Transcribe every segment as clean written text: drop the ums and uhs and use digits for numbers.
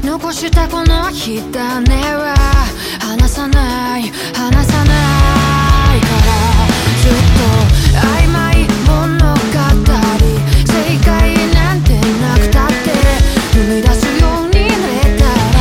残したこの火種は離さない離さないからずっと曖昧物語正解なんてなくたって踏み出すようになれたら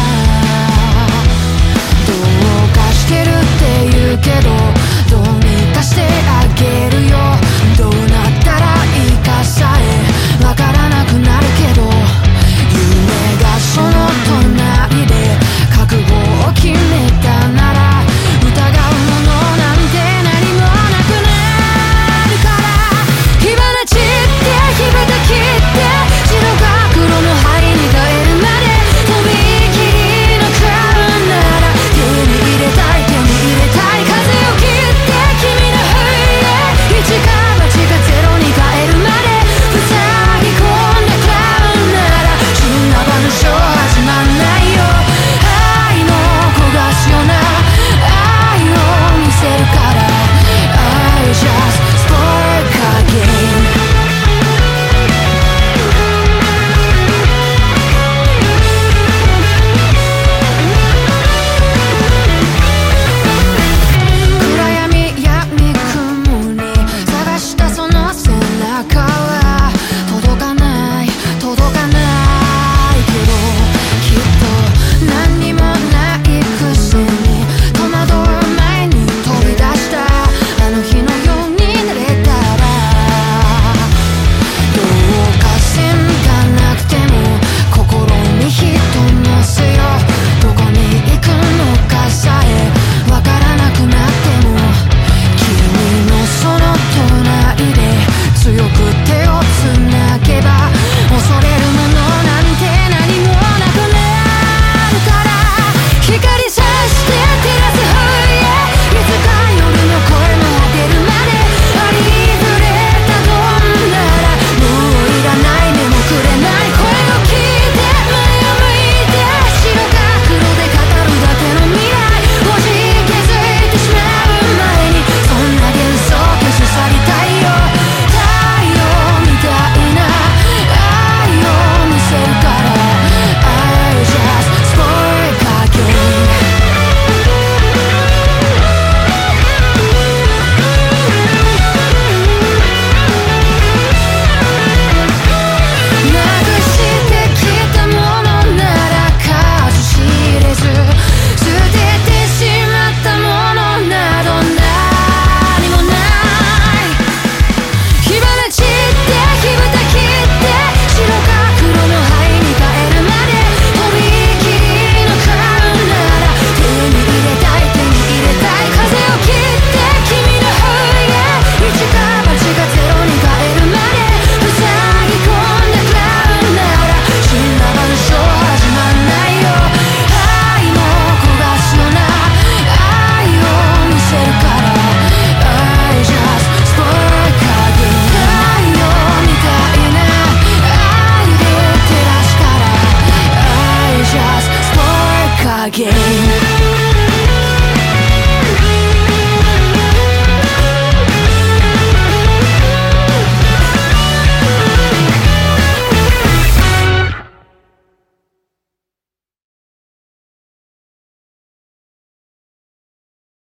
どうかしてるって言うけどどうにかしてあげるよどうなったらいいかさえわからなくなるけど夢がその隣で覚悟を決めたなら疑うものなんて何もなくなるから火花散って火蓋切って白か黒の灰に変えるまでとびきりのクラウンなら手に入れたい手に入れたい風を切って君の不意へ一か八かゼロに変えるまで塞ぎ込んだクラウンなら死んだ話始まんないよ愛の焦がすような愛を見せるから I just spark again暗闇闇雲に探したその背中は届かない届かないけどきっと何にもないくせに戸惑う前に飛び出したあの日のようになれたらどうか線がなくても心に人乗せよどこに行くのかさえわからなくなっても君のその隣で強く手をつなげば恐れるものなんて何もなくなるから光さして照らす冬へいつか夜の声も当てるまでありふれたどんならもういらない目もくれない声を聞いて前を向いて白か黒で語るだけの未来をじけづいてしまう前にそんな幻想消し去りたいよ太陽みたいな愛を見せるから I just spark againなくしてきたものなら数知れず捨ててしまったものなど何もない火花散って火蓋切って白か黒の灰に変えるまでとびきりのクラウンなら手に入れたい手に入れたい風を切って君の不意へ一か八かゼロに変えるまで塞ぎ込んだクラウンなら死んだ話始まんないよ愛の焦がすような愛を見せるから I just spark again 太陽みたいな愛で照らすから I just spark again